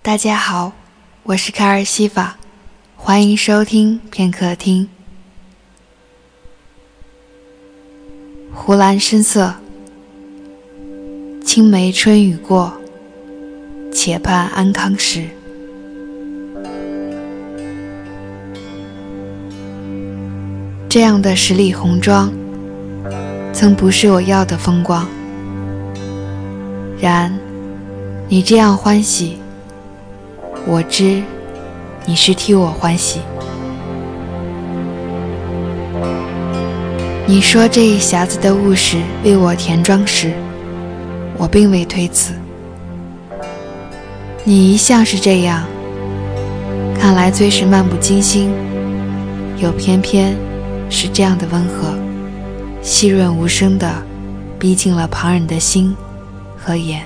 大家好，我是卡尔西法，欢迎收听片刻听。湖蓝深色，青梅春雨过，且盼安康时。这样的十里红妆，曾不是我要的风光。然，你这样欢喜，我知你是替我欢喜。你说这一匣子的物实为我填装时，我并未推辞。你一向是这样，看来最是漫不经心，又偏偏是这样的温和，细润无声地逼近了旁人的心和眼。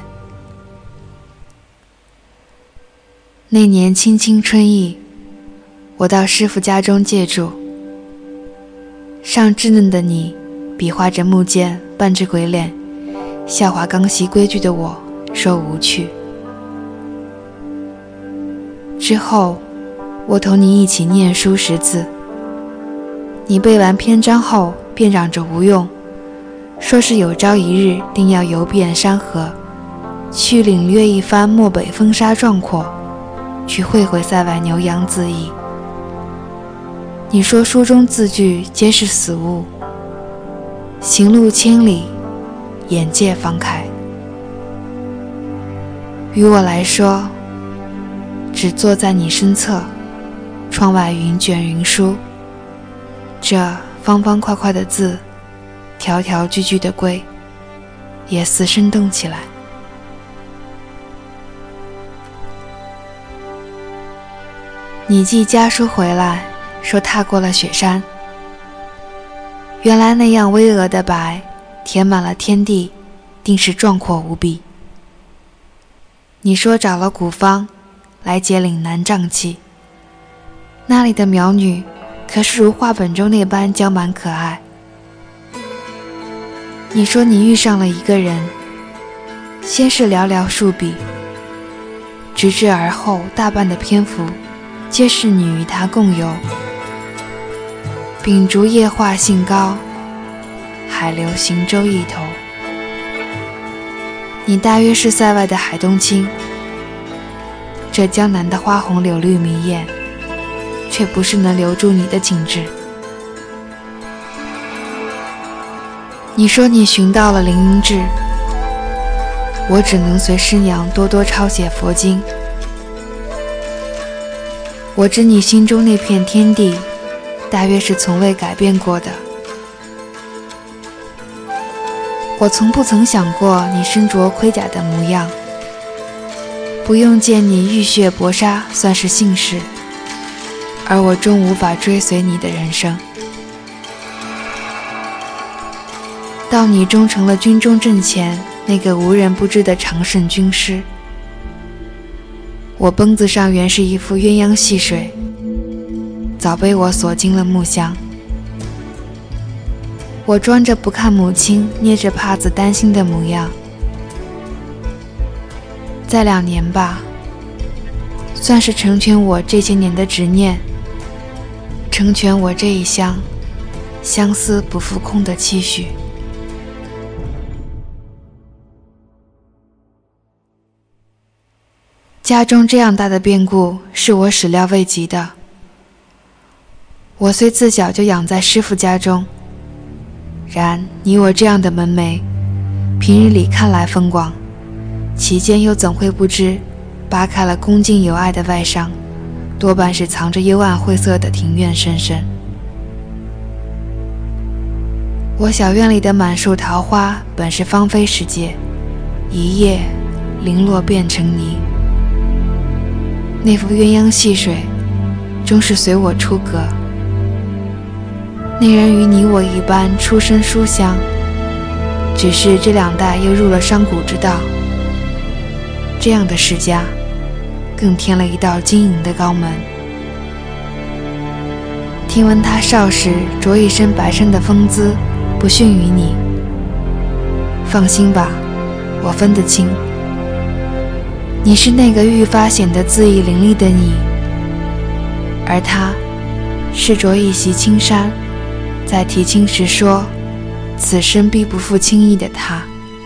那年青青春意，我到师傅家中借住，上稚嫩的你比划着木剑，扮着鬼脸，笑话刚习规矩的我说无趣。之后我同你一起念书识字，你背完篇章后便嚷着无用，说是有朝一日定要游遍山河，去领略一番漠北风沙壮阔，去会会塞外牛羊恣意。你说书中字句皆是死物，行路千里，眼界方开。于我来说，只坐在你身侧，窗外云卷云舒，这方方块块的字，条条句句的规，也似生动起来。你寄家书回来，说踏过了雪山，原来那样巍峨的白，填满了天地，定是壮阔无比。你说找了古方来解岭南瘴气，那里的苗女可是如画本中那般娇蛮可爱。你说你遇上了一个人，先是寥寥数笔，直至而后大半的篇幅皆是你与他共游。秉烛夜话兴高，海流行舟一头。你大约是塞外的海东青，这江南的花红柳绿迷艳，却不是能留住你的景致。你说你寻到了凌云志，我只能随师娘多多抄写佛经。我知你心中那片天地，大约是从未改变过的。我从不曾想过你身着盔甲的模样，不用见你浴血搏杀算是幸事，而我终无法追随你的人生。到你终成了军中阵前那个无人不知的常胜军师，我绷子上原是一副鸳鸯戏水，早被我锁进了木箱。我装着不看母亲捏着帕子担心的模样。再2年吧，算是成全我这些年的执念，成全我这一厢相思不复空的期许。家中这样大的变故是我始料未及的。我虽自小就养在师傅家中，然你我这样的门楣，平日里看来风光，其间又怎会不知扒开了恭敬有爱的外裳，多半是藏着幽暗晦涩的庭院深深。我小院里的满树桃花本是芳菲时节，一夜零落变成泥。那幅鸳鸯戏水终是随我出阁，那人与你我一般出身书香，只是这2代又入了商贾之道，这样的世家更添了一道经营的高门。听闻他少时着一身白衫的风姿不逊于你，放心吧，我分得清。 你是那个愈发显得恣意凌厉的你，而他是着一袭青衫，在提亲时说此生必不负轻易的他。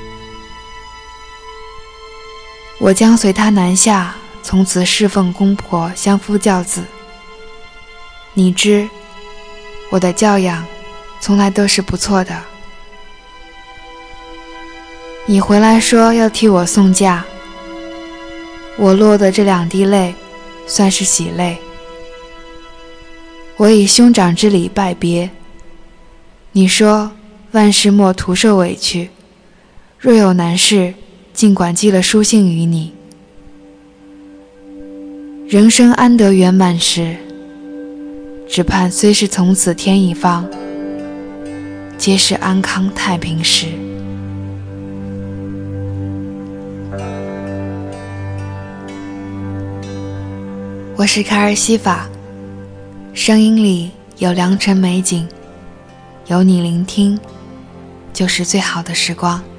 我将随他南下，从此侍奉公婆，相夫教子。你知我的教养从来都是不错的。你回来说要替我送嫁，我落的这2滴泪算是喜泪。我以兄长之礼拜别，你说万事莫徒受委屈，若有难事尽管寄了书信于你。人生安得圆满时，只盼虽是从此天一方，皆是安康太平时。我是卡尔西法，声音里有良辰美景，有你聆听，就是最好的时光。